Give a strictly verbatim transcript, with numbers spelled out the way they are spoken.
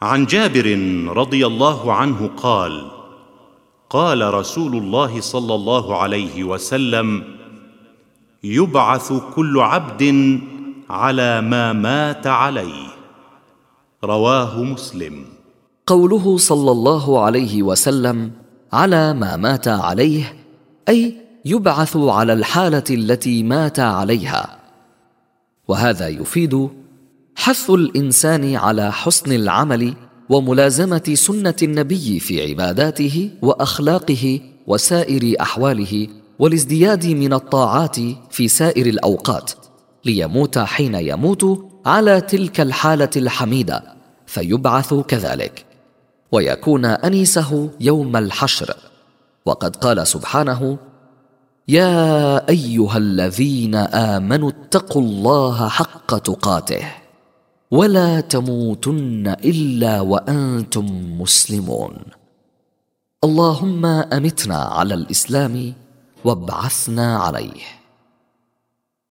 عن جابر رضي الله عنه قال: قال رسول الله صلى الله عليه وسلم: يبعث كل عبد على ما مات عليه. رواه مسلم. قوله صلى الله عليه وسلم على ما مات عليه، أي يبعث على الحالة التي مات عليها، وهذا يفيد حث الإنسان على حسن العمل وملازمة سنة النبي في عباداته وأخلاقه وسائر أحواله، والازدياد من الطاعات في سائر الأوقات، ليموت حين يموت على تلك الحالة الحميدة فيبعث كذلك، ويكون أنيسه يوم الحشر. وقد قال سبحانه: يا أيها الذين آمنوا اتقوا الله حق تقاته ولا تموتن إلا وأنتم مسلمون. اللهم أمتنا على الإسلام وابعثنا عليه.